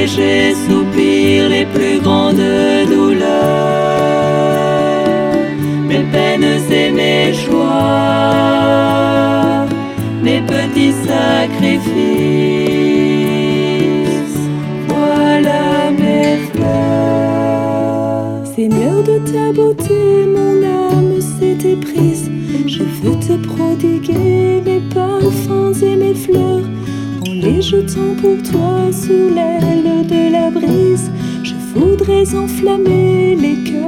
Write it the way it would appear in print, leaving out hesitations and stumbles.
légers soupirs, les plus grandes douleurs, mes peines et mes joies, mes petits sacrifices, voilà mes fleurs. Seigneur, de ta beauté, mon âme s'est éprise. Je veux te prodiguer mes parfums et mes fleurs, en les jetant pour toi sous l'aile de la brise. Je voudrais enflammer les cœurs